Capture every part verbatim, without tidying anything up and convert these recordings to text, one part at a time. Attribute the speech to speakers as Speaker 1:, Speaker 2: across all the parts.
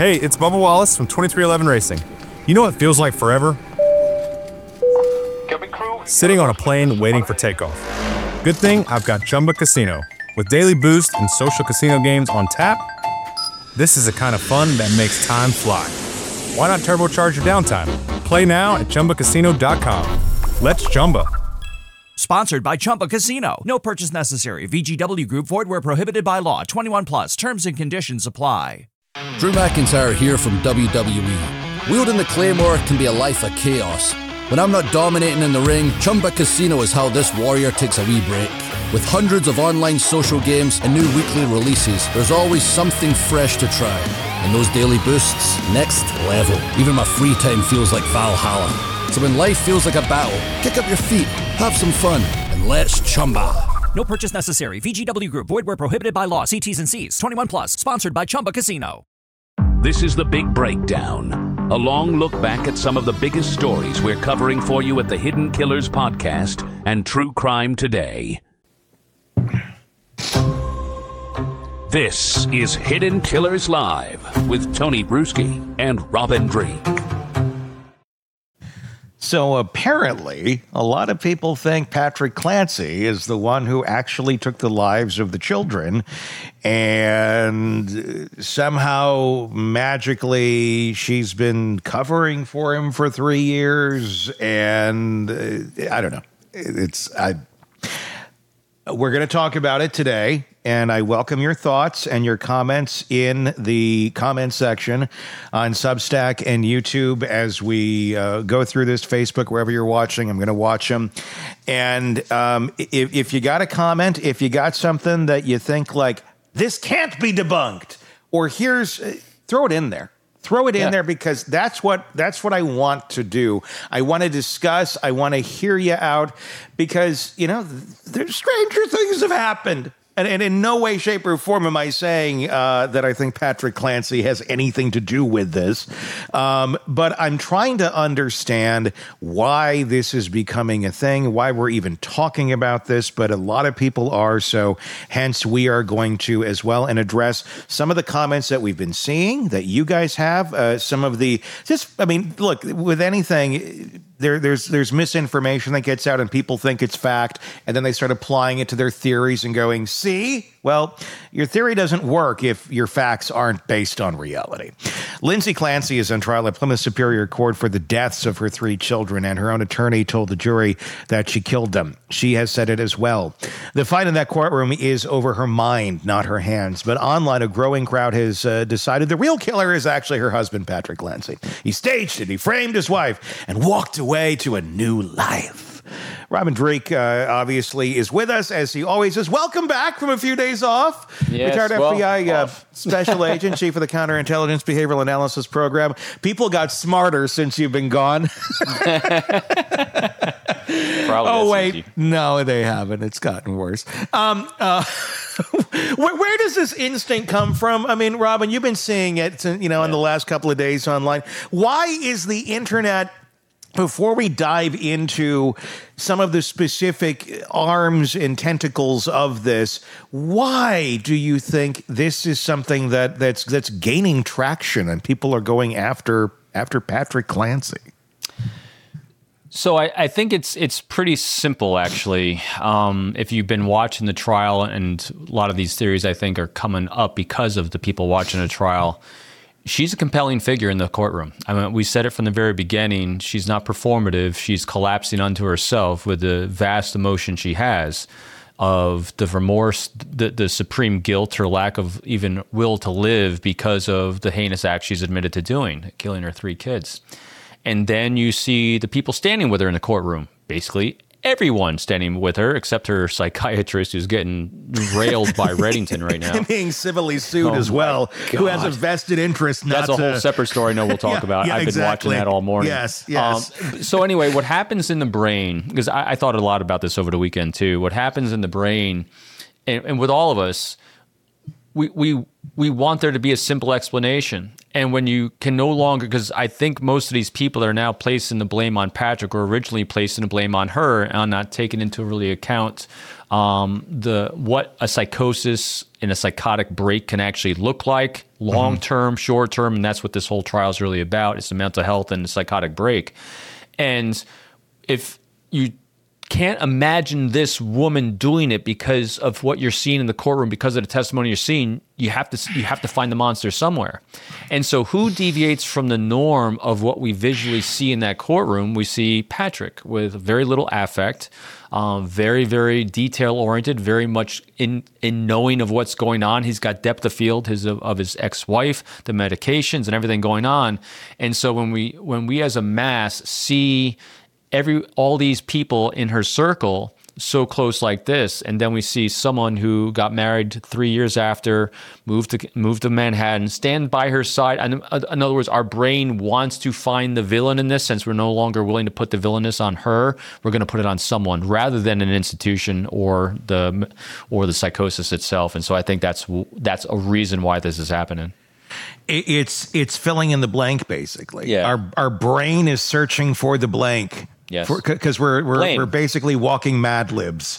Speaker 1: Hey, it's Bubba Wallace from twenty-three eleven Racing. You know what feels like forever? Sitting on a plane waiting for takeoff. Good thing I've got Chumba Casino. With daily boost and social casino games on tap, this is the kind of fun that makes time fly. Why not turbocharge your downtime? Play now at Chumba Casino dot com. Let's Chumba.
Speaker 2: Sponsored by Chumba Casino. No purchase necessary. V G W Group. Void where prohibited by law. twenty-one plus. Terms and conditions apply.
Speaker 3: Drew McIntyre here from W W E. Wielding the Claymore can be a life of chaos. When I'm not dominating in the ring, Chumba Casino is how this warrior takes a wee break. With hundreds of online social games and new weekly releases, there's always something fresh to try. And those daily boosts, next level. Even my free time feels like Valhalla. So when life feels like a battle, kick up your feet, have some fun, and let's Chumba.
Speaker 2: No purchase necessary. V G W Group. Void where prohibited by law. See T's and C's. twenty-one plus. Sponsored by Chumba Casino.
Speaker 4: This is The Big Breakdown, a long look back at some of the biggest stories we're covering for you at the Hidden Killers Podcast and True Crime Today. This is Hidden Killers Live with Tony Bruschi and Robin Dreek.
Speaker 5: So apparently, a lot of people think Patrick Clancy is the one who actually took the lives of the children, and somehow magically she's been covering for him for three years, and uh, I don't know. It's I. We're going to talk about it today, and I welcome your thoughts and your comments in the comment section on Substack and YouTube as we uh, go through this. Facebook, wherever you're watching, I'm going to watch them. And um, if, if you got a comment, if you got something that you think like, this can't be debunked, or here's, uh, throw it in there. Throw it in yeah. there, because that's what that's what I want to do. I want to discuss. I want to hear you out, because, you know, there's stranger things have happened. And, and in no way, shape, or form am I saying uh, that I think Patrick Clancy has anything to do with this. Um, but I'm trying to understand why this is becoming a thing, why we're even talking about this. But a lot of people are. So hence, we are going to as well and address some of the comments that we've been seeing that you guys have. Uh, some of the just I mean, look, with anything. There, there's there's misinformation that gets out and people think it's fact, and then they start applying it to their theories and going, see? Well, your theory doesn't work if your facts aren't based on reality. Lindsay Clancy is on trial at Plymouth Superior Court for the deaths of her three children, and her own attorney told the jury that she killed them. She has said it as well. The fight in that courtroom is over her mind, not her hands. But online, a growing crowd has uh, decided the real killer is actually her husband, Patrick Clancy. He staged it, he framed his wife, and walked away to a new life. Robin Dreek, uh, obviously, is with us, as he always is. Welcome back from a few days off.
Speaker 6: Yes,
Speaker 5: Retired
Speaker 6: well,
Speaker 5: F B I uh, special agent, chief of the Counterintelligence Behavioral Analysis Program. People got smarter since you've been gone. Oh, wait. Easy. No, they haven't. It's gotten worse. Um, uh, where, where does this instinct come from? I mean, Robin, you've been seeing it, you know, in the last couple of days online. Why is the internet... Before we dive into some of the specific arms and tentacles of this, why do you think this is something that, that's that's gaining traction and people are going after after Patrick Clancy?
Speaker 6: So I, I think it's it's pretty simple, actually. Um, if you've been watching the trial, and a lot of these theories, I think, are coming up because of the people watching the trial. She's a compelling figure in the courtroom. I mean, we said it from the very beginning. She's not performative. She's collapsing unto herself with the vast emotion she has of the remorse, the, the supreme guilt, her lack of even will to live because of the heinous act she's admitted to doing, killing her three kids. And then you see the people standing with her in the courtroom, basically everyone standing with her except her psychiatrist, who's getting railed by Reddington right now.
Speaker 5: Being civilly sued oh as well, who has a vested interest not
Speaker 6: That's a
Speaker 5: to...
Speaker 6: whole separate story I know we'll talk
Speaker 5: yeah,
Speaker 6: about.
Speaker 5: yeah,
Speaker 6: I've
Speaker 5: exactly.
Speaker 6: been watching that all morning.
Speaker 5: Yes, yes.
Speaker 6: Um, so anyway, what happens in the brain, because I, I thought a lot about this over the weekend too, what happens in the brain, and, and with all of us, we we we want there to be a simple explanation. And when you can no longer, because I think most of these people are now placing the blame on Patrick, or originally placing the blame on her, and not taking into really account um, the what a psychosis and a psychotic break can actually look like, long term, mm-hmm. short term, and that's what this whole trial is really about. It's the mental health and the psychotic break. And if you can't imagine this woman doing it because of what you're seeing in the courtroom, because of the testimony you're seeing, you have to you have to find the monster somewhere. And so who deviates from the norm of what we visually see in that courtroom? We see Patrick with very little affect, um, very, very detail-oriented, very much in, in knowing of what's going on. He's got depth of field his, of, of his ex-wife, the medications and everything going on. And so when we when we as a mass see every all these people in her circle so close like this, and then we see someone who got married three years after, moved to moved to Manhattan, stand by her side. And in other words, our brain wants to find the villain in this. Since we're no longer willing to put the villainous on her, we're going to put it on someone rather than an institution or the or the psychosis itself. And so I think that's that's a reason why this is happening.
Speaker 5: It's it's filling in the blank, basically.
Speaker 6: Yeah.
Speaker 5: Our our brain is searching for the blank.
Speaker 6: Yes,
Speaker 5: because we're we're
Speaker 6: Blame.
Speaker 5: we're basically walking Mad Libs.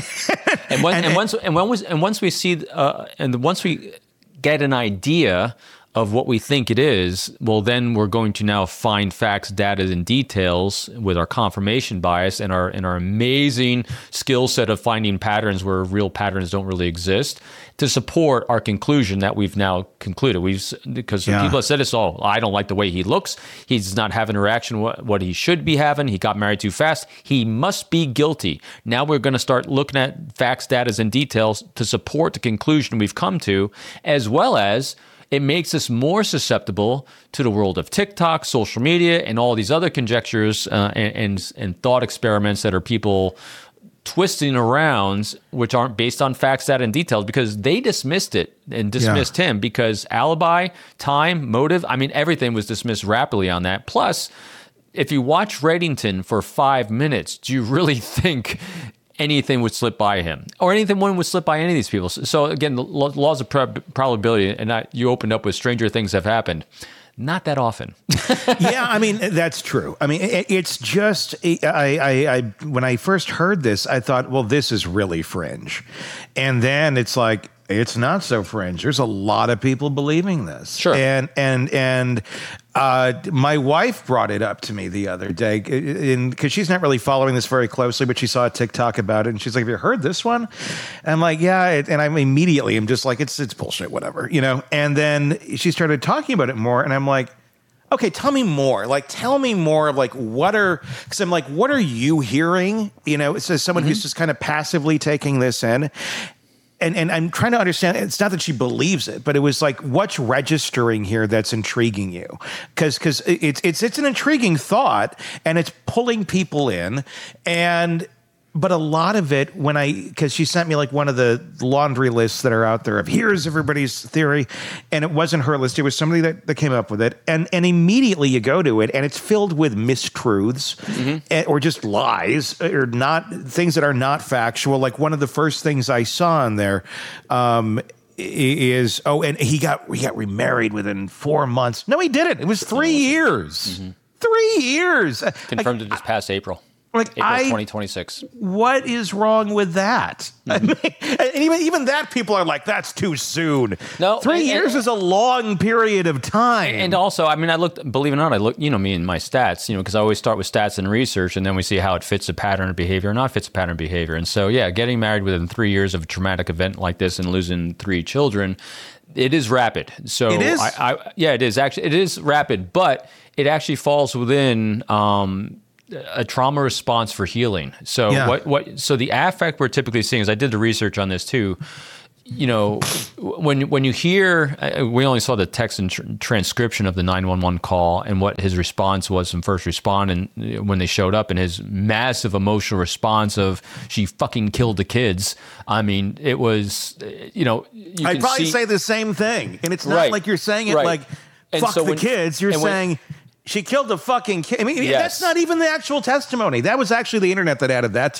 Speaker 6: and, when,
Speaker 5: and,
Speaker 6: and once and when was and once we see uh, and once we get an idea of what we think it is, well, then we're going to now find facts, data, and details with our confirmation bias and our and our amazing skill set of finding patterns where real patterns don't really exist to support our conclusion that we've now concluded. We've because
Speaker 5: Yeah.
Speaker 6: people have said this, oh, I don't like the way he looks. He's not having a reaction what, what he should be having. He got married too fast. He must be guilty. Now we're going to start looking at facts, data, and details to support the conclusion we've come to, as well as it makes us more susceptible to the world of TikTok, social media, and all these other conjectures uh, and, and and thought experiments that are people twisting around, which aren't based on facts, data, and details, because they dismissed it and dismissed yeah. him because alibi, time, motive, I mean, everything was dismissed rapidly on that. Plus, if you watch Reddington for five minutes, do you really think anything would slip by him, or anything one would slip by any of these people? So again, the laws of prob- probability, and I, you opened up with stranger things have happened. Not that often.
Speaker 5: Yeah, I mean, that's true. I mean, it, it's just, I, I, I, when I first heard this, I thought, well, this is really fringe. And then it's like, it's not so fringe. There's a lot of people believing this.
Speaker 6: Sure.
Speaker 5: And, and, and, Uh, my wife brought it up to me the other day, because she's not really following this very closely, but she saw a TikTok about it, and she's like, "Have you heard this one?" And I'm like, "Yeah," it, and I'm immediately, I'm just like, "It's it's bullshit, whatever," you know. And then she started talking about it more, and I'm like, "Okay, tell me more. Like, tell me more of like what are?" Because I'm like, "What are you hearing?" You know, it's as someone mm-hmm. who's just kind of passively taking this in. And and I'm trying to understand, it's not that she believes it, but it was like, what's registering here that's intriguing you? Because because it's it's it's an intriguing thought, and it's pulling people in. And but a lot of it, when I, because she sent me like one of the laundry lists that are out there of here's everybody's theory, and it wasn't her list, it was somebody that, that came up with it, and and immediately you go to it, and it's filled with mistruths mm-hmm. or just lies or not things that are not factual. Like one of the first things I saw in there um, is oh, and he got he got remarried within four months. No, he didn't. It was three years. Mm-hmm. Three years.
Speaker 6: Confirmed like, it this past April.
Speaker 5: Like
Speaker 6: April
Speaker 5: I,
Speaker 6: twenty twenty-six. What
Speaker 5: is wrong with that? Mm-hmm. I mean, and even even that, people are like, that's too soon.
Speaker 6: No,
Speaker 5: three
Speaker 6: and,
Speaker 5: years
Speaker 6: and,
Speaker 5: is a long period of time.
Speaker 6: And also, I mean, I looked. Believe it or not, I look. You know me and my stats. You know, because I always start with stats and research, and then we see how it fits a pattern of behavior or not fits a pattern of behavior. And so, yeah, getting married within three years of a traumatic event like this and losing three children, it is rapid. So
Speaker 5: it is.
Speaker 6: I, I, yeah, it is actually. It is rapid, but it actually falls within. Um, a trauma response for healing. So yeah. what, what, so the affect we're typically seeing is, I did the research on this too. You know, when, when you hear, we only saw the text and tr- transcription of the nine one one call and what his response was from first respond. And when they showed up and his massive emotional response of, she fucking killed the kids. I mean, it was, you know, you
Speaker 5: I'd probably
Speaker 6: see,
Speaker 5: say the same thing. And it's not
Speaker 6: right,
Speaker 5: like you're saying it
Speaker 6: right.
Speaker 5: like,
Speaker 6: and
Speaker 5: fuck
Speaker 6: so
Speaker 5: the
Speaker 6: when,
Speaker 5: kids. You're saying, when, she killed the fucking kid. I mean,
Speaker 6: yes.
Speaker 5: that's not even the actual testimony. That was actually the internet that added that to it.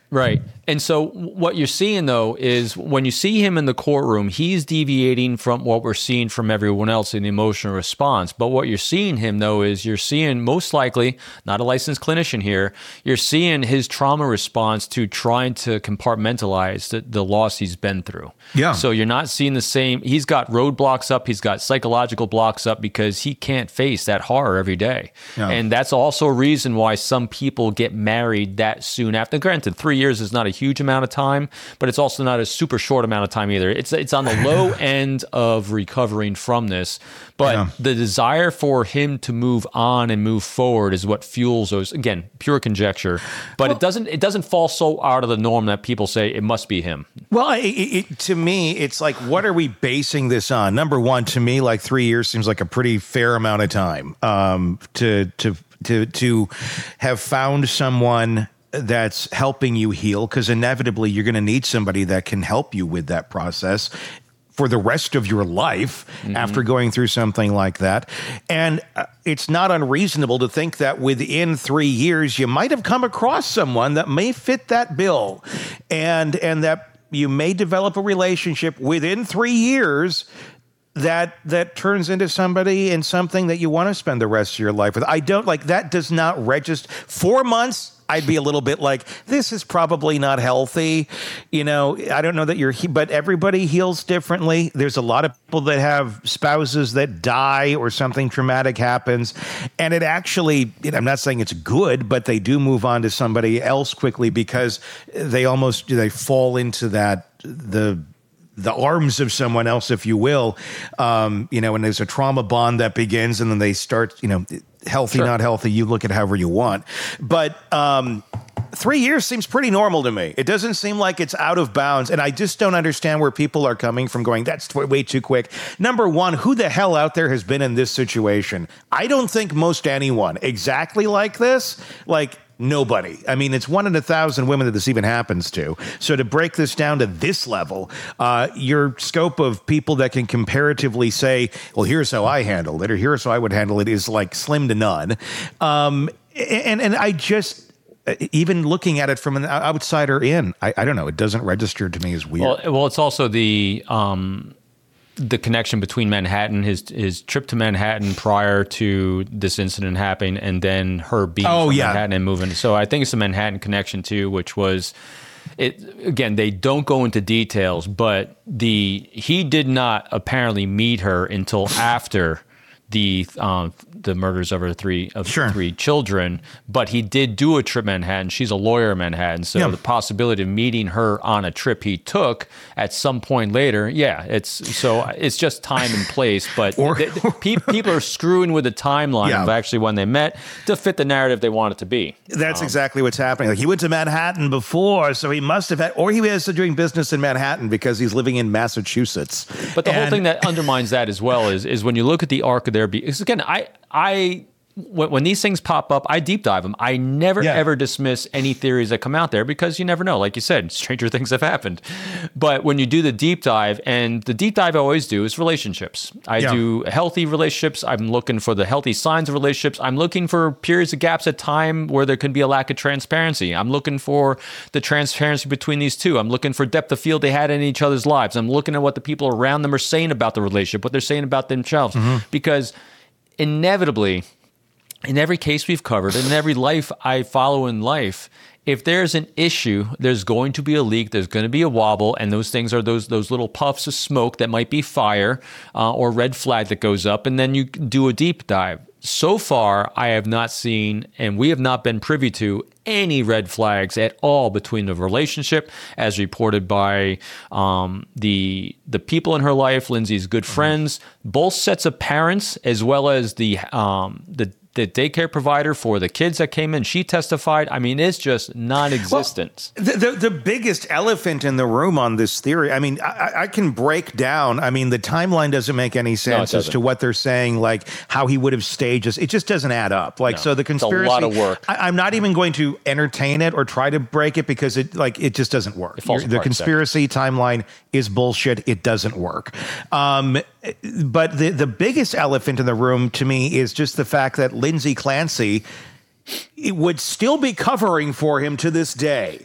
Speaker 6: Right. And so what you're seeing, though, is when you see him in the courtroom, he's deviating from what we're seeing from everyone else in the emotional response. But what you're seeing him, though, is you're seeing, most likely, not a licensed clinician here, you're seeing his trauma response to trying to compartmentalize the, the loss he's been through.
Speaker 5: Yeah.
Speaker 6: So you're not seeing the same. He's got roadblocks up. He's got psychological blocks up because he can't face that horror every day.
Speaker 5: Yeah.
Speaker 6: And that's also a reason why some people get married that soon after. Granted, three years is not a huge amount of time, but it's also not a super short amount of time either. It's it's on the low end of recovering from this. But
Speaker 5: Yeah.
Speaker 6: the desire for him to move on and move forward is what fuels those. Again, pure conjecture, but it doesn't it doesn't fall so out of the norm that people say it must be him.
Speaker 5: Well, it, it, to me, it's like, what are we basing this on? Number one, to me, like three years seems like a pretty fair amount of time um, to to to to have found someone that's helping you heal, because inevitably you're going to need somebody that can help you with that process for the rest of your life mm-hmm. after going through something like that. And uh, it's not unreasonable to think that within three years, you might have come across someone that may fit that bill, and and that you may develop a relationship within three years that that turns into somebody and something that you want to spend the rest of your life with. I don't like that does not register. Four months, I'd be a little bit like, this is probably not healthy. You know, I don't know that you're, but everybody heals differently. There's a lot of people that have spouses that die or something traumatic happens. And it actually, you know, I'm not saying it's good, but they do move on to somebody else quickly because they almost, they fall into that, the, the arms of someone else, if you will, um, you know, and there's a trauma bond that begins, and then they start, you know, healthy,
Speaker 6: Sure.
Speaker 5: not healthy, you look at however you want. But um, three years seems pretty normal to me. It doesn't seem like it's out of bounds. And I just don't understand where people are coming from going, that's way too quick. Number one, who the hell out there has been in this situation? I don't think most anyone exactly like this. Like, nobody. I mean, it's one in a thousand women that this even happens to. So to break this down to this level, uh, your scope of people that can comparatively say, well, here's how I handled it, or here's how I would handle it, is like slim to none. Um, and, and I just, even looking at it from an outsider in, I, I don't know, it doesn't register to me as weird.
Speaker 6: Well, well it's also the... Um the connection between Manhattan, his his trip to Manhattan prior to this incident happening, and then her being
Speaker 5: oh,
Speaker 6: from
Speaker 5: yeah.
Speaker 6: Manhattan and moving. So I think it's the Manhattan connection too, which was, it again, they don't go into details, but the he did not apparently meet her until after the um, the murders of her three of
Speaker 5: Sure.
Speaker 6: three children, but he did do a trip to Manhattan. She's a lawyer in Manhattan, so
Speaker 5: Yeah.
Speaker 6: the possibility of meeting her on a trip he took at some point later, yeah, it's so it's just time and place. But
Speaker 5: Or-
Speaker 6: th- th- pe- people are screwing with the timeline
Speaker 5: Yeah.
Speaker 6: of actually when they met to fit the narrative they want it to be.
Speaker 5: That's exactly what's happening. Like, he went to Manhattan before, so he must have had, or he was doing business in Manhattan because he's living in Massachusetts.
Speaker 6: But the whole
Speaker 5: And-
Speaker 6: thing that undermines that as well is is when you look at the arc of their be because again, I I when, when these things pop up, I deep dive them. I never
Speaker 5: Yeah.
Speaker 6: ever dismiss any theories that come out there because you never know. Like you said, stranger things have happened. But when you do the deep dive, and the deep dive I always do is relationships. I
Speaker 5: Yeah.
Speaker 6: do healthy relationships. I'm looking for the healthy signs of relationships. I'm looking for periods of gaps at time where there could be a lack of transparency. I'm looking for the transparency between these two. I'm looking for depth of field they had in each other's lives. I'm looking at what the people around them are saying about the relationship, what they're saying about themselves.
Speaker 5: Mm-hmm.
Speaker 6: Because inevitably, in every case we've covered, in every life I follow in life, if there's an issue, there's going to be a leak, there's going to be a wobble, and those things are those those little puffs of smoke that might be fire uh, or red flag that goes up, and then you do a deep dive. So far, I have not seen, and we have not been privy to, any red flags at all between the relationship, as reported by um, the the people in her life, Lindsay's good friends, both sets of parents, as well as the um, the the daycare provider for the kids that came in. She testified. I mean, it's just non-existent.
Speaker 5: Well, the, the the biggest elephant in the room on this theory, I mean, I, I can break down. I mean, the timeline doesn't make any sense as
Speaker 6: doesn't.
Speaker 5: to what they're saying, like how he would have staged this. It just doesn't add up. Like,
Speaker 6: No,
Speaker 5: so the
Speaker 6: it's a
Speaker 5: conspiracy.
Speaker 6: lot of work.
Speaker 5: I, I'm not even going to entertain it or try to break it because it like it just doesn't work.
Speaker 6: It falls
Speaker 5: the
Speaker 6: apart
Speaker 5: conspiracy timeline is bullshit. It doesn't work. Um, but the the biggest elephant in the room to me is just the fact that Lindsay Clancy it would still be covering for him to this day.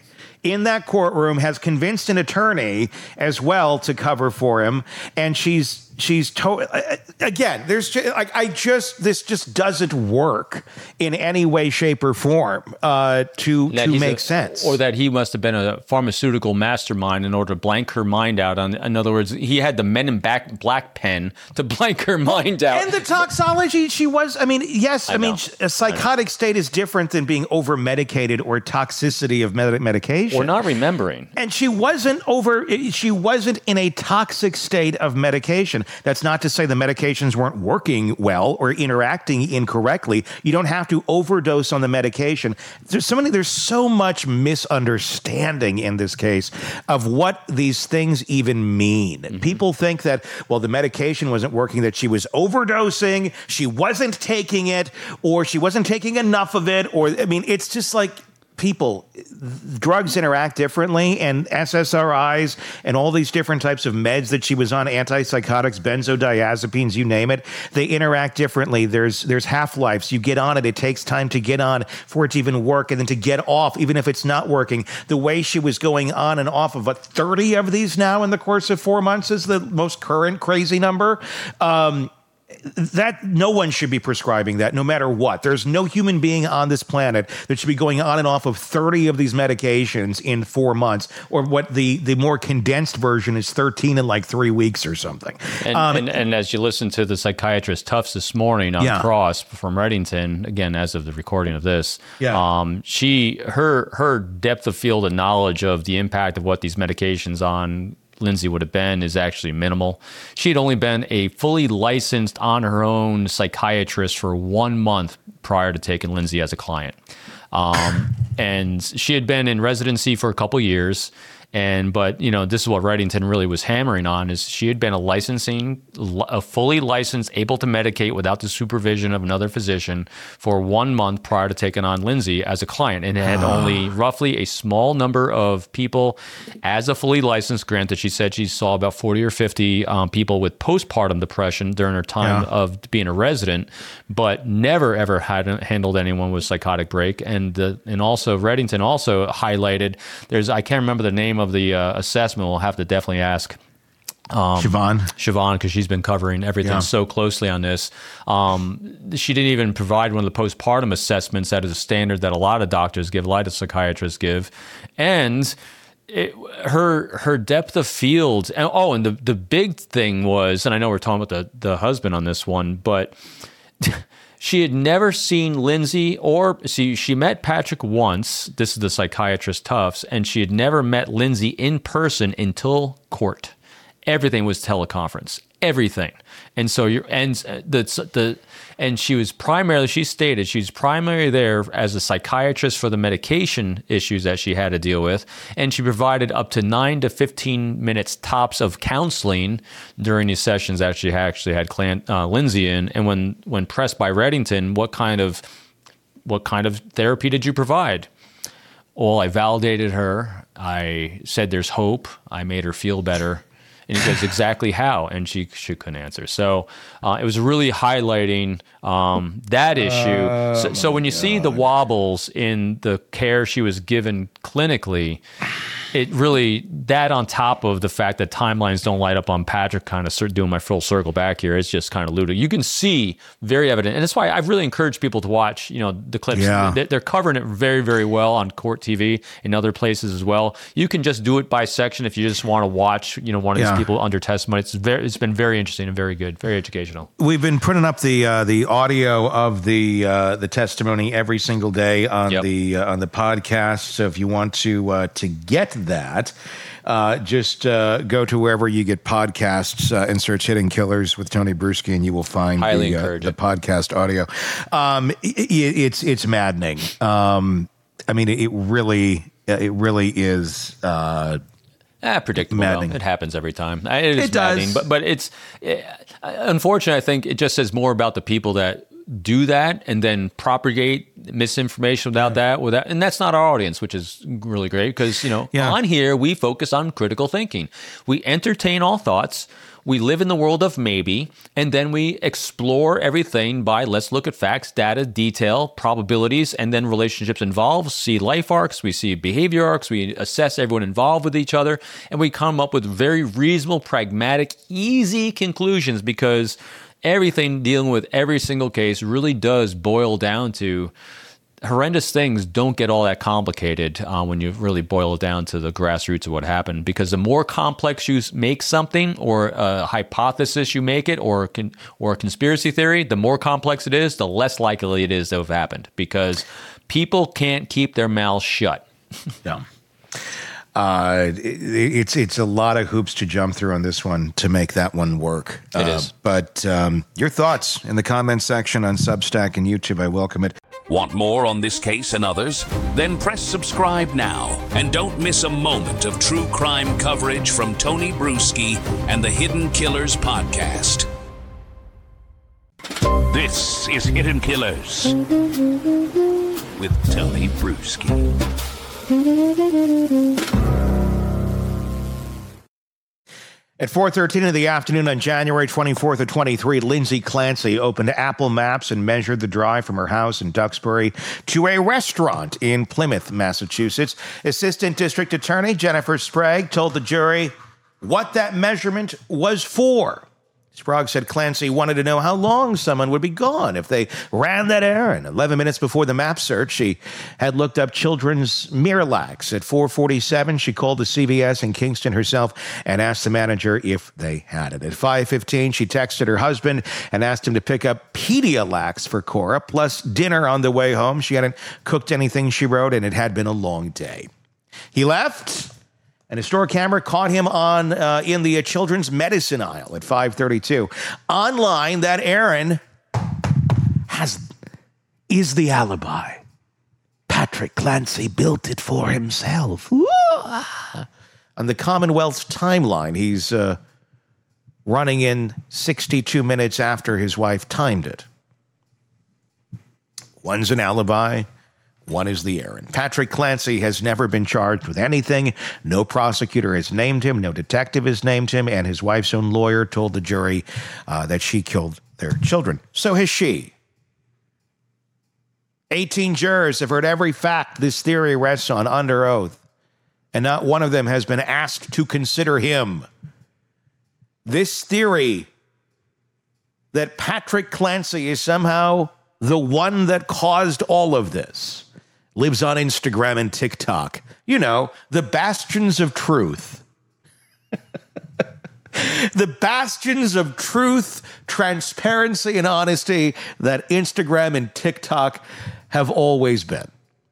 Speaker 5: in that courtroom, has convinced an attorney as well to cover for him, and she's she's to- again. There's just, like I just this just doesn't work in any way, shape, or form uh, to
Speaker 6: That
Speaker 5: to
Speaker 6: he's
Speaker 5: make
Speaker 6: a-
Speaker 5: sense.
Speaker 6: Or that he must have been a pharmaceutical mastermind in order to blank her mind out. On, in other words, he had the Men in Black, black pen to blank her mind out.
Speaker 5: And the toxology, she was, I mean, yes, I,
Speaker 6: I
Speaker 5: mean,
Speaker 6: know.
Speaker 5: a psychotic state is different than being over-medicated or toxicity of med- medication.
Speaker 6: Or not remembering.
Speaker 5: And she wasn't over, she wasn't in a toxic state of medication. That's not to say the medications weren't working well or interacting incorrectly. You don't have to overdose on the medication. There's so many, there's so much misunderstanding in this case of what these things even mean. Mm-hmm. People think that, well, the medication wasn't working, that she was overdosing, she wasn't taking it, or she wasn't taking enough of it, or, I mean, it's just like, people, drugs interact differently, and S S R Is and all these different types of meds that she was on, antipsychotics, benzodiazepines, you name it, they interact differently. There's there's half-lives. You get on it, it takes time to get on for it to even work, and then to get off, even if it's not working. The way she was going on and off of, what, thirty of these now in the course of four months is the most current crazy number. Um, That no one should be prescribing that, no matter what. There's no human being on this planet that should be going on and off of thirty of these medications in four months, or what the, the more condensed version is thirteen in like three weeks or something.
Speaker 6: And,
Speaker 5: Um,
Speaker 6: and, and as you listen to the psychiatrist Tufts this morning on
Speaker 5: Yeah.
Speaker 6: Cross from Reddington, again, as of the recording of this,
Speaker 5: Yeah.
Speaker 6: um, she her her depth of field and knowledge of the impact of what these medications on Lindsay would have been is actually minimal. She had only been a fully licensed on her own psychiatrist for one month prior to taking Lindsay as a client. Um, and she had been in residency for a couple years. And, but, you know, this is what Reddington really was hammering on, is she had been a licensing, a fully licensed, able to medicate without the supervision of another physician for one month prior to taking on Lindsay as a client. And it had only roughly a small number of people as a fully licensed. Granted, she said she saw about forty or fifty um, people with postpartum depression during her time
Speaker 5: Yeah.
Speaker 6: of being a resident, but never ever had handled anyone with psychotic break. And, the, and also Reddington also highlighted, there's, I can't remember the name of the uh, assessment. We'll have to definitely ask um,
Speaker 5: Siobhan.
Speaker 6: Siobhan, because she's been covering everything
Speaker 5: Yeah.
Speaker 6: so closely on this. Um, she didn't even provide one of the postpartum assessments that is a standard that a lot of doctors give, a lot of psychiatrists give. And it, her her depth of field, and oh, and the, the big thing was, and I know we're talking about the, the husband on this one, but she had never seen Lindsay, or see, she met Patrick once. This is the psychiatrist Tufts, and she had never met Lindsay in person until court. Everything was teleconference, everything. And so you're, and the the and she was primarily, she stated she was primarily there as a psychiatrist for the medication issues that she had to deal with, and she provided up to nine to fifteen minutes tops of counseling during these sessions that she actually had Clan, uh, Lindsay in. And when when pressed by Reddington, what kind of what kind of therapy did you provide? Well, I validated her. I said there's hope. I made her feel better. And he goes, exactly how? And she she couldn't answer. So uh, it was really highlighting um, that issue.
Speaker 5: Oh,
Speaker 6: so, so when you see the wobbles in the care she was given clinically, it really, that on top of the fact that timelines don't light up on Patrick, kind of doing my full circle back here, it's just kind of ludicrous. You can see very evident. And that's why I really encourage people to watch, you know, the clips.
Speaker 5: Yeah.
Speaker 6: They- They're covering it very, very well on Court T V and other places as well. You can just do it by section if you just want to watch, you know, one of
Speaker 5: Yeah.
Speaker 6: these people under testimony. It's very, it's been very interesting and very good, very educational.
Speaker 5: We've been putting up the uh, the audio of the uh, the testimony every single day on
Speaker 6: Yep.
Speaker 5: the uh, on the podcast. So if you want to uh, to get that, uh, just uh, go to wherever you get podcasts uh, and search "Hidden Killers" with Tony Bruschi, and you will find
Speaker 6: Highly
Speaker 5: the, uh,
Speaker 6: encourage
Speaker 5: the
Speaker 6: it.
Speaker 5: podcast audio. Um, it, it's it's maddening. Um, I mean, it really it really is. Uh,
Speaker 6: Ah, predictable.
Speaker 5: Maddening.
Speaker 6: Though. It happens every time. It is
Speaker 5: It does.
Speaker 6: maddening, but but it's it, unfortunately. I think it just says more about the people that do that and then propagate misinformation without that. Without, and that's not our audience, which is really great because you know
Speaker 5: Yeah.
Speaker 6: on here we focus on critical thinking. We entertain all thoughts. we live in the world of maybe, and then we explore everything by let's look at facts, data, detail, probabilities, and then relationships involved, see life arcs, we see behavior arcs, we assess everyone involved with each other, and we come up with very reasonable, pragmatic, easy conclusions because everything dealing with every single case really does boil down to horrendous things don't get all that complicated uh, when you really boil it down to the grassroots of what happened. Because the more complex you make something, or a hypothesis you make it, or con- or a conspiracy theory, the more complex it is, the less likely it is to have happened. Because people can't keep their mouths shut.
Speaker 5: Yeah. Uh, it, it's it's a lot of hoops to jump through on this one to make that one work.
Speaker 6: It
Speaker 5: uh,
Speaker 6: is.
Speaker 5: But um, your thoughts in the comments section on Substack and YouTube, I welcome it.
Speaker 4: Want more on this case and others? Then press subscribe now and don't miss a moment of true crime coverage from Tony Bruschi and the Hidden Killers podcast. This is Hidden Killers with Tony Bruschi.
Speaker 5: At four thirteen in the afternoon on January twenty-fourth of twenty-three, Lindsay Clancy opened Apple Maps and measured the drive from her house in Duxbury to a restaurant in Plymouth, Massachusetts. Assistant District Attorney Jennifer Sprague told the jury what that measurement was for. Sprague said Clancy wanted to know how long someone would be gone if they ran that errand. Eleven minutes before the map search, she had looked up children's Miralax. At four forty-seven, she called the C V S in Kingston herself and asked the manager if they had it. At five fifteen, she texted her husband and asked him to pick up Pedialax for Cora, plus dinner on the way home. She hadn't cooked anything, she wrote, and it had been a long day. He left, and a store camera caught him on uh, in the uh, children's medicine aisle at five thirty-two. Online, that errand has is the alibi. Patrick Clancy built it for himself. Ooh. On the Commonwealth's timeline, he's uh, running in sixty-two minutes after his wife timed it. One's an alibi. One is the errand. Patrick Clancy has never been charged with anything. No prosecutor has named him. No detective has named him. And his wife's own lawyer told the jury uh, that she killed their children. So has she. eighteen jurors have heard every fact this theory rests on under oath. And not one of them has been asked to consider him. This theory that Patrick Clancy is somehow the one that caused all of this lives on Instagram and TikTok. You know, the bastions of truth. The bastions of truth, transparency, and honesty that Instagram and TikTok have always been.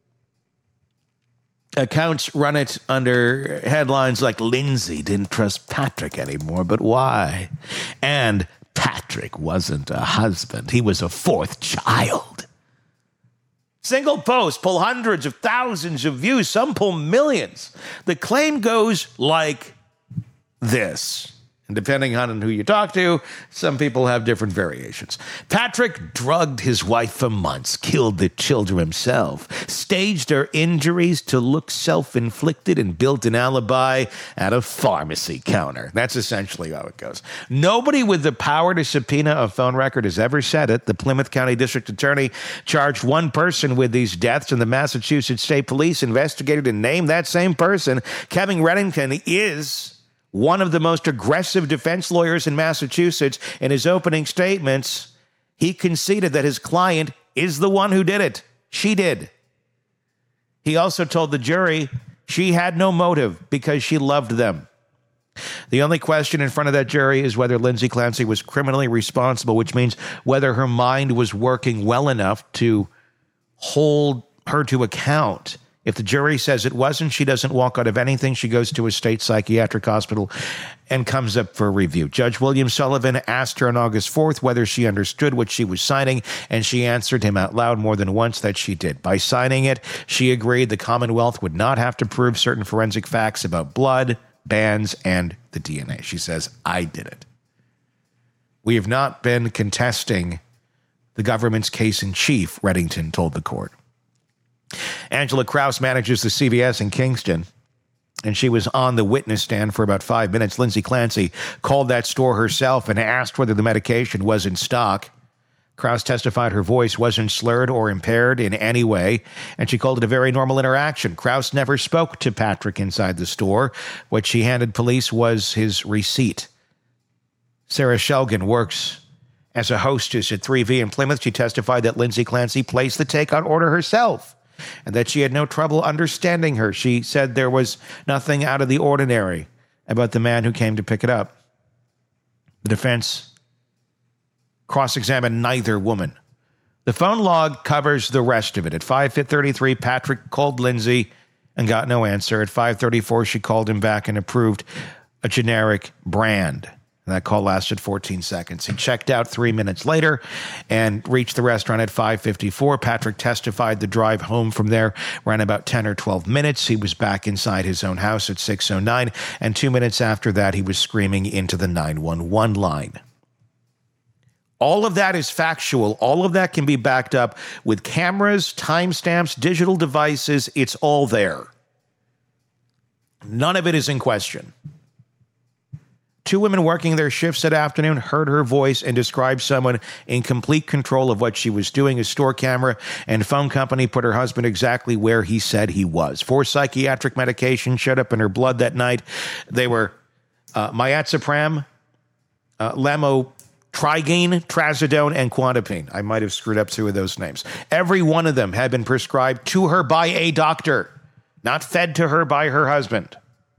Speaker 5: Accounts run it under headlines like Lindsay didn't trust Patrick anymore, but why? And Patrick wasn't a husband. He was a fourth child. Single posts pull hundreds of thousands of views. Some pull millions. The claim goes like this. And depending on who you talk to, some people have different variations. Patrick drugged his wife for months, killed the children himself, staged her injuries to look self-inflicted, and built an alibi at a pharmacy counter. That's essentially how it goes. Nobody with the power to subpoena a phone record has ever said it. The Plymouth County District Attorney charged one person with these deaths, and the Massachusetts State Police investigated and named that same person. Kevin Reddington is one of the most aggressive defense lawyers in Massachusetts. In his opening statements, he conceded that his client is the one who did it. She did. He also told the jury she had no motive because she loved them. The only question in front of that jury is whether Lindsay Clancy was criminally responsible, which means whether her mind was working well enough to hold her to account. If the jury says it wasn't, she doesn't walk out of anything. She goes to a state psychiatric hospital and comes up for review. Judge William Sullivan asked her on August fourth whether she understood what she was signing, and she answered him out loud more than once that she did. By signing it, she agreed the Commonwealth would not have to prove certain forensic facts about blood, bands, and the D N A. She says, I did it. We have not been contesting the government's case in chief, Reddington told the court. Angela Kraus manages the C V S in Kingston. and she was on the witness stand for about five minutes. Lindsay Clancy called that store herself and asked whether the medication was in stock. Krause testified her voice wasn't slurred or impaired in any way, and she called it a very normal interaction. Krause never spoke to Patrick inside the store. What she handed police was his receipt. Sarah Shelgin works as a hostess at three V in Plymouth. She testified that Lindsay Clancy placed the takeout order herself and that she had no trouble understanding her. She said there was nothing out of the ordinary about the man who came to pick it up. The defense cross-examined neither woman. The phone log covers the rest of it. At five thirty-three, Patrick called Lindsay and got no answer. At five thirty-four, she called him back and approved a generic brand. And that call lasted fourteen seconds. He checked out three minutes later and reached the restaurant at five fifty-four. Patrick testified the drive home from there ran about ten or twelve minutes. He was back inside his own house at six oh nine, and two minutes after that, he was screaming into the nine one one line. All of that is factual. All of that can be backed up with cameras, timestamps, digital devices. It's all there. None of it is in question. Two women working their shifts that afternoon heard her voice and described someone in complete control of what she was doing. A store camera and phone company put her husband exactly where he said he was. Four psychiatric medications showed up in her blood that night. They were uh, Miazapram, uh, lamotrigine, trazodone, and quantapine. I might have screwed up two of those names. Every one of them had been prescribed to her by a doctor, not fed to her by her husband.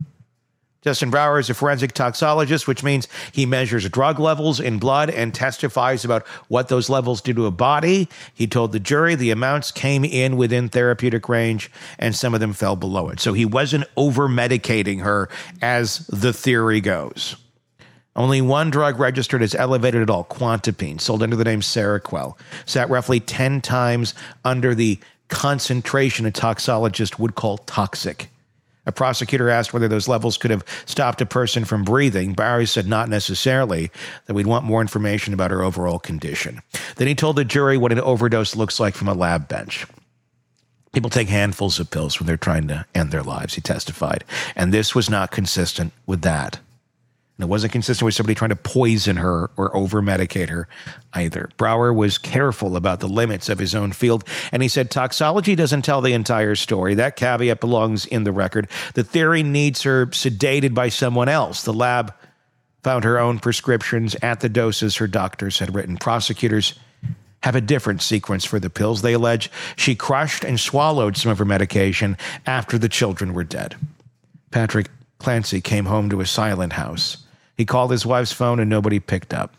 Speaker 5: Justin Brower is a forensic toxologist, which means he measures drug levels in blood and testifies about what those levels do to a body. He told the jury the amounts came in within therapeutic range and some of them fell below it. So he wasn't over-medicating her as the theory goes. Only one drug registered as elevated at all, quantapine, sold under the name Seroquel, sat roughly ten times under the concentration a toxologist would call toxic. A prosecutor asked whether those levels could have stopped a person from breathing. Barry said not necessarily, that we'd want more information about her overall condition. Then he told the jury what an overdose looks like from a lab bench. People take handfuls of pills when they're trying to end their lives, he testified. And this was not consistent with that. And it wasn't consistent with somebody trying to poison her or over-medicate her either. Brower was careful about the limits of his own field, and he said toxology doesn't tell the entire story. That caveat belongs in the record. The theory needs her sedated by someone else. The lab found her own prescriptions at the doses her doctors had written. Prosecutors have a different sequence for the pills. They allege she crushed and swallowed some of her medication after the children were dead. Patrick Clancy came home to a silent house. He called his wife's phone and nobody picked up.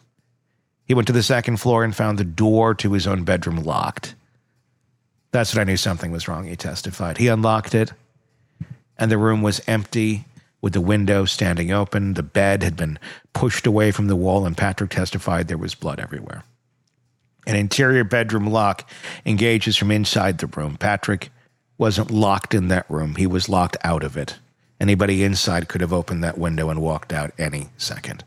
Speaker 5: He went to the second floor and found the door to his own bedroom locked. That's when I knew something was wrong, he testified. He unlocked it, and the room was empty with the window standing open. The bed had been pushed away from the wall, and Patrick testified there was blood everywhere. An interior bedroom lock engages from inside the room. Patrick wasn't locked in that room. He was locked out of it. Anybody inside could have opened that window and walked out any second.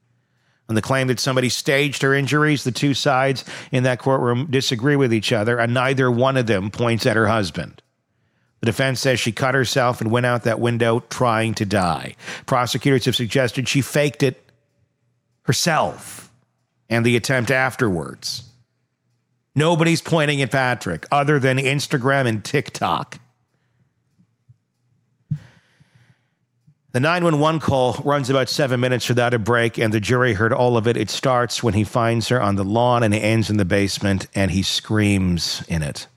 Speaker 5: On the claim that somebody staged her injuries, the two sides in that courtroom disagree with each other, and neither one of them points at her husband. The defense says she cut herself and went out that window trying to die. Prosecutors have suggested she faked it herself and the attempt afterwards. Nobody's pointing at Patrick other than Instagram and TikTok. The nine one one call runs about seven minutes without a break, and the jury heard all of it. It starts when he finds her on the lawn and it ends in the basement, and he screams in it.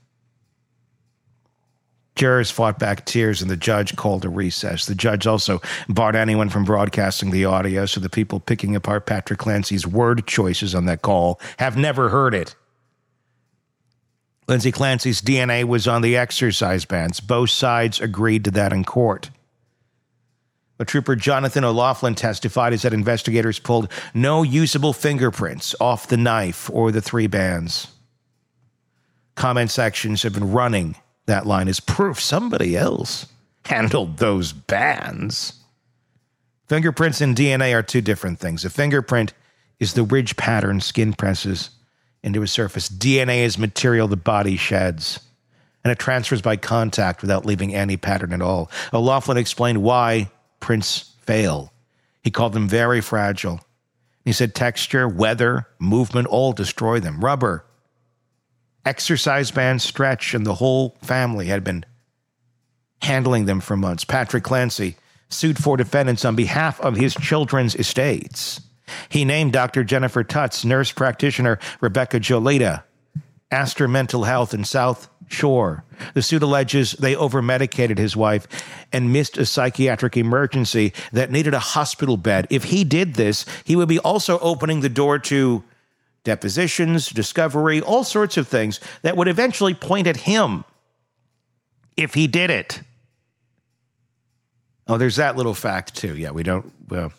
Speaker 5: Jurors fought back tears, and the judge called a recess. The judge also barred anyone from broadcasting the audio, so the people picking apart Patrick Clancy's word choices on that call have never heard it. Lindsay Clancy's D N A was on the exercise bands. Both sides agreed to that in court. But Trooper Jonathan O'Loughlin testified as that investigators pulled no usable fingerprints off the knife or the three bands. Comment sections have been running that line as proof somebody else handled those bands. Fingerprints and D N A are two different things. A fingerprint is the ridge pattern skin presses into a surface. D N A is material the body sheds. and it transfers by contact without leaving any pattern at all. O'Loughlin explained why prints fail. He called them very fragile. He said texture, weather, movement all destroy them. Rubber, exercise bands stretch, and the whole family had been handling them for months. Patrick Clancy sued four defendants on behalf of his children's estates. He named Doctor Jennifer Tutts, nurse practitioner Rebecca Jolita, Astor Mental Health in South Shore. The suit alleges they over-medicated his wife and missed a psychiatric emergency that needed a hospital bed. If he did this, he would be also opening the door to depositions, discovery, all sorts of things that would eventually point at him if he did it. Oh, there's that little fact, too. Yeah, we don't... Well.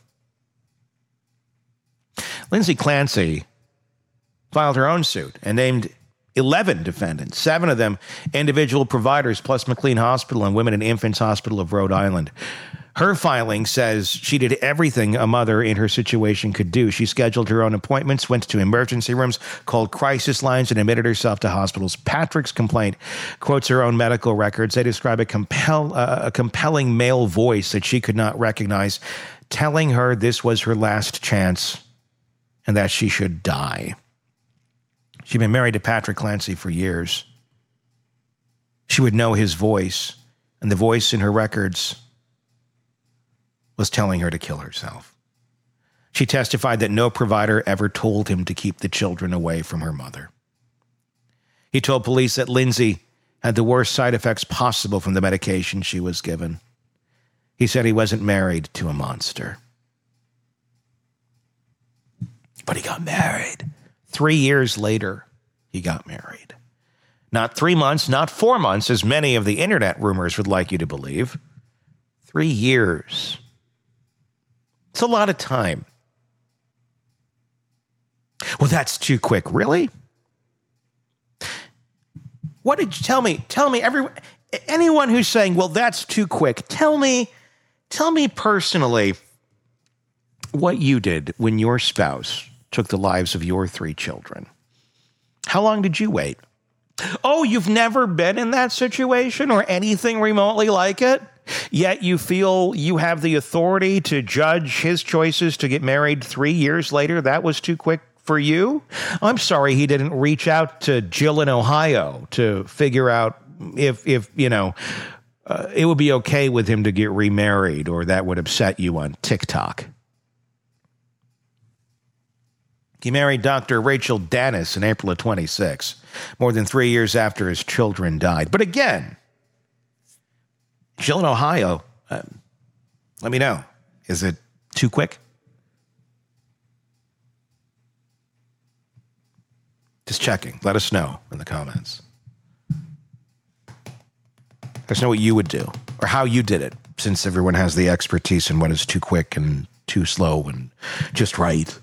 Speaker 5: Lindsay Clancy filed her own suit and named eleven defendants, seven of them individual providers, plus McLean Hospital and Women and Infants Hospital of Rhode Island. Her filing says she did everything a mother in her situation could do. She scheduled her own appointments, went to emergency rooms, called crisis lines, and admitted herself to hospitals. Patrick's complaint quotes her own medical records. They describe a, compel, uh, a compelling male voice that she could not recognize, telling her this was her last chance and that she should die. She'd been married to Patrick Clancy for years. She would know his voice, and the voice in her records was telling her to kill herself. She testified that no provider ever told him to keep the children away from her mother. He told police that Lindsay had the worst side effects possible from the medication she was given. He said he wasn't married to a monster. But he got married. Three years later, he got married. Not three months, not four months, as many of the internet rumors would like you to believe. Three years. It's a lot of time. Well, that's too quick. Really? What did you tell me? Tell me, everyone, anyone who's saying, well, that's too quick, tell me, tell me personally what you did when your spouse took the lives of your three children. How long did you wait? Oh, you've never been in that situation or anything remotely like it? Yet you feel you have the authority to judge his choices to get married three years later? That was too quick for you? I'm sorry he didn't reach out to Jill in Ohio to figure out if, if you know, uh, it would be okay with him to get remarried, or that would upset you on TikTok. He married Doctor Rachel Dennis in April of twenty-six, more than three years after his children died. But again, Jill in Ohio, uh, let me know. Is it too quick? Just checking. Let us know in the comments. Let us know what you would do or how you did it, since everyone has the expertise in what is too quick and too slow and just right.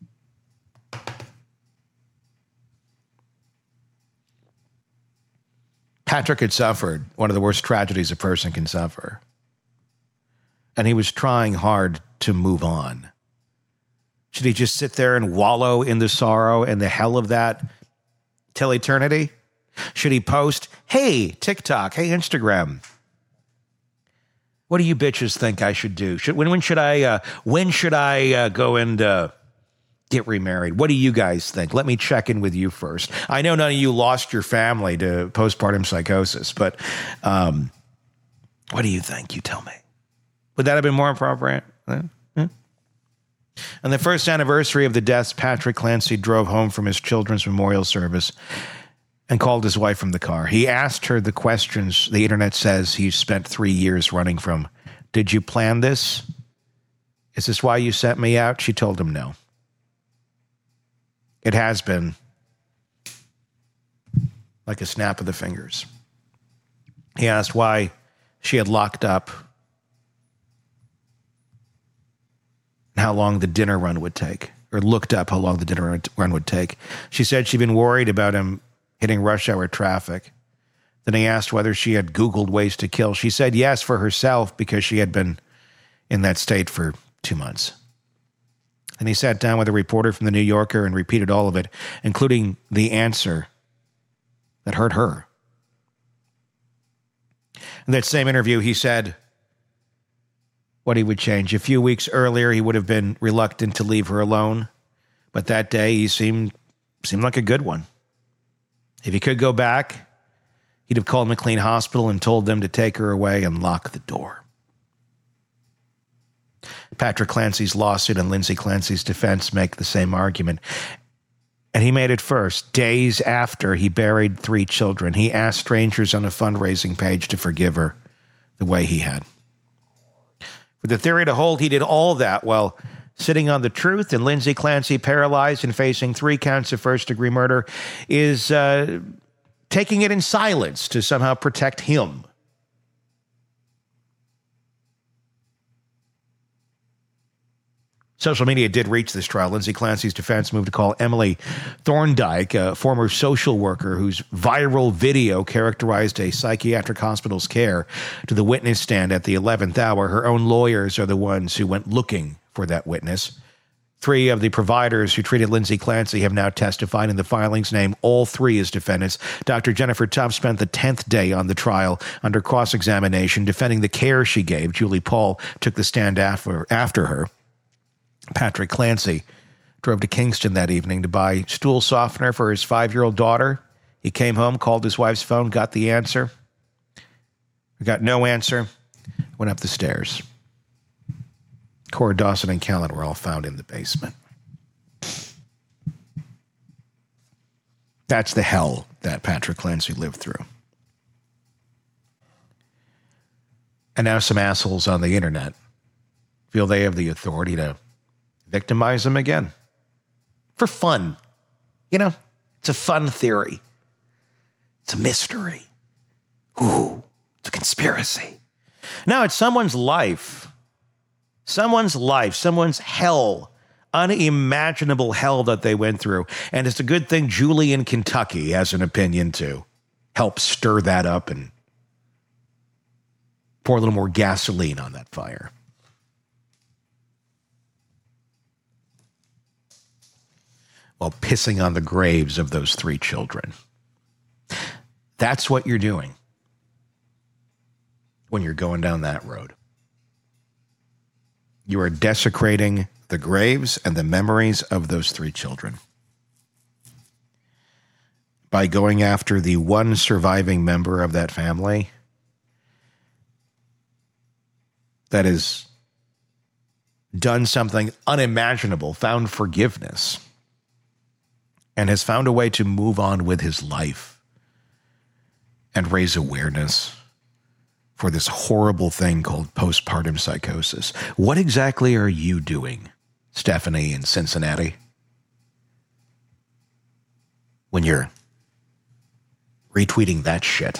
Speaker 5: Patrick had suffered one of the worst tragedies a person can suffer. And he was trying hard to move on. Should he just sit there and wallow in the sorrow and the hell of that till eternity? Should he post, hey, TikTok, hey, Instagram, what do you bitches think I should do? Should, when, when should I, uh, when should I uh, go and uh, get remarried? What do you guys think? Let me check in with you first. I know none of you lost your family to postpartum psychosis, but um, what do you think? You tell me. Would that have been more appropriate? Huh? Huh? On the first anniversary of the deaths, Patrick Clancy drove home from his children's memorial service and called his wife from the car. He asked her the questions the internet says he spent three years running from. Did you plan this? Is this why you sent me out? She told him no. It has been like a snap of the fingers. He asked why she had locked up and how long the dinner run would take, or looked up how long the dinner run would take. She said she'd been worried about him hitting rush hour traffic. Then he asked whether she had Googled ways to kill. She said yes for herself because she had been in that state for two months. And he sat down with a reporter from the New Yorker and repeated all of it, including the answer that hurt her. In that same interview, he said what he would change. A few weeks earlier, he would have been reluctant to leave her alone. But that day, he seemed seemed like a good one. If he could go back, he'd have called McLean Hospital and told them to take her away and lock the door. Patrick Clancy's lawsuit and Lindsay Clancy's defense make the same argument. And he made it first. Days after he buried three children, he asked strangers on a fundraising page to forgive her the way he had. For the theory to hold, he did all that while sitting on the truth, and Lindsay Clancy, paralyzed and facing three counts of first-degree murder, is uh, taking it in silence to somehow protect him. Social media did reach this trial. Lindsay Clancy's defense moved to call Emily Thorndike, a former social worker whose viral video characterized a psychiatric hospital's care, to the witness stand at the eleventh hour. Her own lawyers are the ones who went looking for that witness. Three of the providers who treated Lindsay Clancy have now testified in the filings, name all three as defendants. Doctor Jennifer Tubb spent the tenth day on the trial under cross-examination, defending the care she gave. Julie Paul took the stand after, after her. Patrick Clancy drove to Kingston that evening to buy stool softener for his five-year-old daughter. He came home, called his wife's phone, got the answer. Got no answer, went up the stairs. Cora Dawson and Callan were all found in the basement. That's the hell that Patrick Clancy lived through. And now some assholes on the internet feel they have the authority to victimize him again. For fun. You know, it's a fun theory. It's a mystery. Ooh, it's a conspiracy. Now it's someone's life. Someone's life, someone's hell, unimaginable hell that they went through. And it's a good thing Julie in Kentucky has an opinion to help stir that up and pour a little more gasoline on that fire. While pissing on the graves of those three children. That's what you're doing when you're going down that road. You are desecrating the graves and the memories of those three children by going after the one surviving member of that family that has done something unimaginable, found forgiveness, and has found a way to move on with his life and raise awareness for this horrible thing called postpartum psychosis. What exactly are you doing, Stephanie in Cincinnati, when you're retweeting that shit?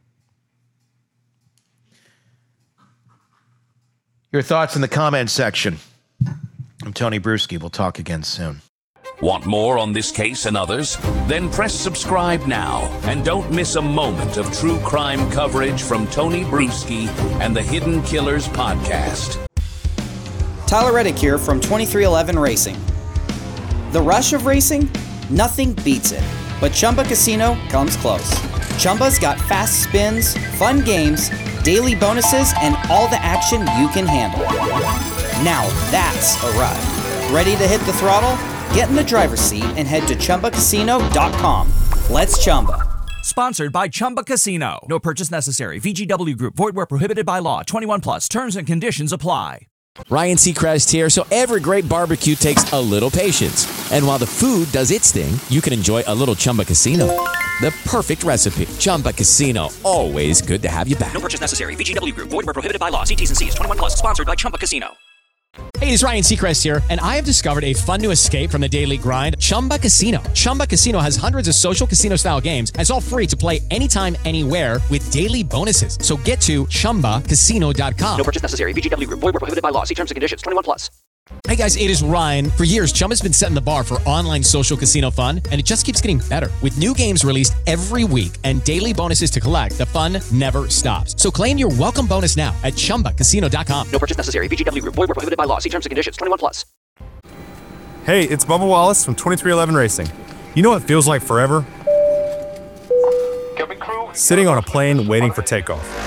Speaker 5: Your thoughts in the comments section. I'm Tony Bruschi. We'll talk again soon.
Speaker 4: Want more on this case and others? Then press subscribe now and don't miss a moment of true crime coverage from Tony Bruschi and the Hidden Killers podcast.
Speaker 7: Tyler Reddick here from twenty-three eleven Racing. The rush of racing? Nothing beats it. But Chumba Casino comes close. Chumba's got fast spins, fun games, daily bonuses, and all the action you can handle. Now that's a ride. Ready to hit the throttle? Get in the driver's seat and head to Chumba Casino dot com. Let's Chumba.
Speaker 2: Sponsored by Chumba Casino. No purchase necessary. V G W Group. Void where prohibited by law. twenty-one plus. Terms and conditions apply.
Speaker 8: Ryan Seacrest here. So every great barbecue takes a little patience. And while the food does its thing, you can enjoy a little Chumba Casino. The perfect recipe. Chumba Casino. Always good to have you back.
Speaker 2: No purchase necessary. V G W Group. Void where prohibited by law. See T's and C's. twenty-one plus. Sponsored by Chumba Casino.
Speaker 9: Hey, it's Ryan Seacrest here, and I have discovered a fun new escape from the daily grind, Chumba Casino. Chumba Casino has hundreds of social casino-style games, and it's all free to play anytime, anywhere with daily bonuses. So get to Chumba Casino dot com.
Speaker 2: No purchase necessary. V G W Group. Void where prohibited by law. See terms and conditions. twenty-one plus.
Speaker 9: Hey guys, it is Ryan. For years, Chumba's been setting the bar for online social casino fun, and it just keeps getting better. With new games released every week and daily bonuses to collect, the fun never stops. So claim your welcome bonus now at Chumba Casino dot com.
Speaker 2: No purchase necessary. V G W Group. Void where prohibited by law. See terms and conditions. twenty-one plus.
Speaker 1: Hey, it's Bubba Wallace from twenty-three eleven Racing. You know what feels like forever? Sitting on a plane waiting for takeoff.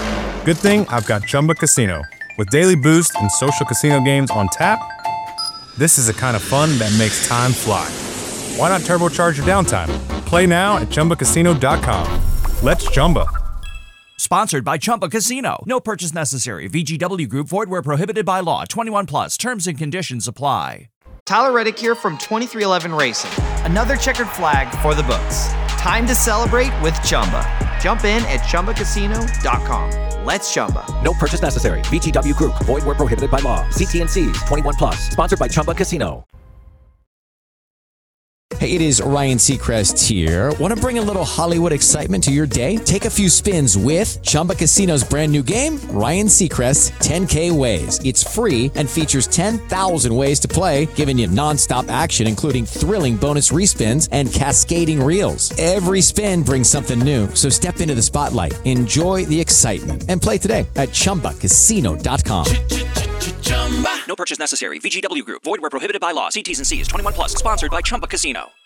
Speaker 1: Good thing I've got Chumba Casino. With daily boost and social casino games on tap, this is the kind of fun that makes time fly. Why not turbocharge your downtime? Play now at Chumba Casino dot com. Let's Chumba.
Speaker 2: Sponsored by Chumba Casino. No purchase necessary. V G W Group. Void where prohibited by law. twenty-one plus. Terms and conditions apply.
Speaker 7: Tyler Reddick here from twenty-three eleven Racing. Another checkered flag for the books. Time to celebrate with Chumba. Jump in at Chumba Casino dot com. Let's Chumba.
Speaker 10: No purchase necessary. V G W Group. Void where prohibited by law. See T and C's. twenty-one plus. Sponsored by Chumba Casino.
Speaker 8: Hey, it is Ryan Seacrest here. Want to bring a little Hollywood excitement to your day? Take a few spins with Chumba Casino's brand new game, Ryan Seacrest ten K Ways. It's free and features ten thousand ways to play, giving you nonstop action, including thrilling bonus respins and cascading reels. Every spin brings something new, so step into the spotlight, enjoy the excitement, and play today at Chumba Casino dot com.
Speaker 2: No purchase necessary. V G W Group. Void where prohibited by law. See T's and C's. twenty-one plus. Sponsored by Chumba Casino.